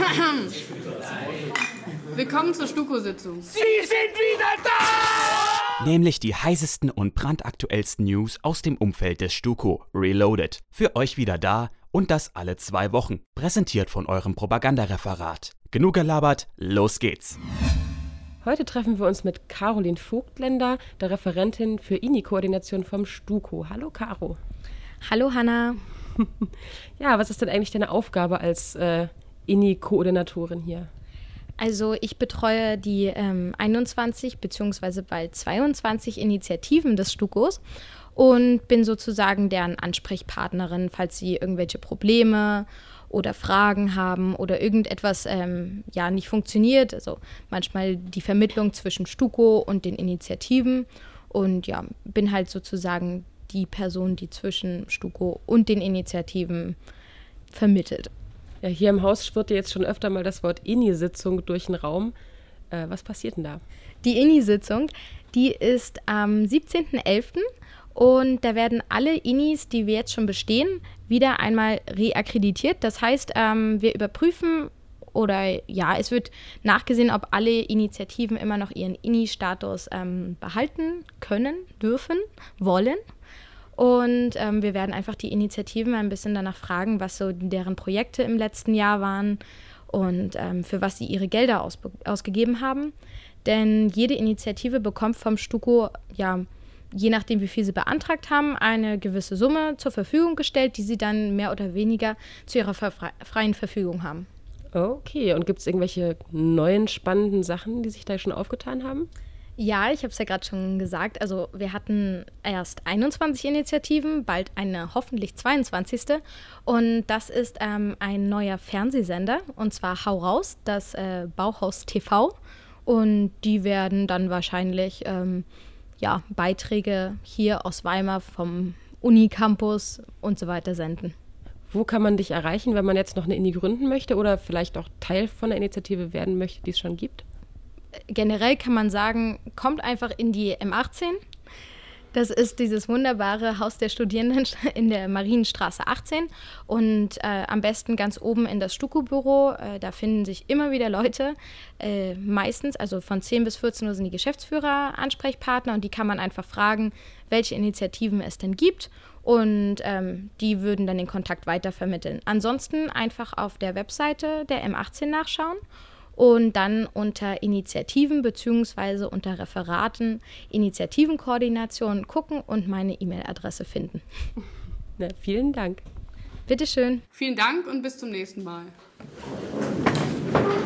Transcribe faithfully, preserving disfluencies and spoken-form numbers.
Willkommen zur Stuko-Sitzung. Sie sind wieder da! Nämlich die heißesten und brandaktuellsten News aus dem Umfeld des Stuko Reloaded. Für euch wieder da und das alle zwei Wochen. Präsentiert von eurem Propagandareferat. Genug gelabert, los geht's. Heute treffen wir uns mit Caroline Vogtländer, der Referentin für I N I-Koordination vom Stuko. Hallo Caro. Hallo Hanna. Ja, was ist denn eigentlich deine Aufgabe als äh, I N I-Koordinatorin hier? Also ich betreue die ähm, einundzwanzig bzw. bald zweiundzwanzig Initiativen des Stukos und bin sozusagen deren Ansprechpartnerin, falls sie irgendwelche Probleme oder Fragen haben oder irgendetwas ähm, ja nicht funktioniert. Also manchmal die Vermittlung zwischen Stuko und den Initiativen und ja, bin halt sozusagen die Person, die zwischen Stuko und den Initiativen vermittelt. Ja, hier im Haus schwirrt ja jetzt schon öfter mal das Wort I N I-Sitzung durch den Raum. Äh, was passiert denn da? Die I N I-Sitzung, die ist am siebzehnten elften und da werden alle I N Is, die wir jetzt schon bestehen, wieder einmal reakkreditiert. Das heißt, ähm, wir überprüfen oder ja, es wird nachgesehen, ob alle Initiativen immer noch ihren I N I-Status ähm, behalten können, dürfen, wollen. Und ähm, wir werden einfach die Initiativen ein bisschen danach fragen, was so deren Projekte im letzten Jahr waren und ähm, für was sie ihre Gelder ausbe- ausgegeben haben. Denn jede Initiative bekommt vom Stuko, ja, je nachdem wie viel sie beantragt haben, eine gewisse Summe zur Verfügung gestellt, die sie dann mehr oder weniger zu ihrer fre- freien Verfügung haben. Okay, und gibt es irgendwelche neuen spannenden Sachen, die sich da schon aufgetan haben? Ja, ich habe es ja gerade schon gesagt. Also wir hatten erst einundzwanzig Initiativen, bald eine hoffentlich zweiundzwanzigste. Und das ist ähm, ein neuer Fernsehsender, und zwar Hau raus, das äh, Bauhaus T V. Und die werden dann wahrscheinlich ähm, ja, Beiträge hier aus Weimar vom Unicampus und so weiter senden. Wo kann man dich erreichen, wenn man jetzt noch eine I N I gründen möchte oder vielleicht auch Teil von der Initiative werden möchte, die es schon gibt? Generell kann man sagen, kommt einfach in die M achtzehn. Das ist dieses wunderbare Haus der Studierenden in der Marienstraße achtzehn und äh, am besten ganz oben in das Stuko-Büro. Äh, da finden sich immer wieder Leute, äh, meistens, also von zehn bis vierzehn Uhr sind die Geschäftsführer Ansprechpartner und die kann man einfach fragen, welche Initiativen es denn gibt und ähm, die würden dann den Kontakt weitervermitteln. Ansonsten einfach auf der Webseite der M achtzehn nachschauen. Und dann unter Initiativen bzw. unter Referaten Initiativenkoordination gucken und meine E-Mail-Adresse finden. Na, vielen Dank. Bitteschön. Vielen Dank und bis zum nächsten Mal.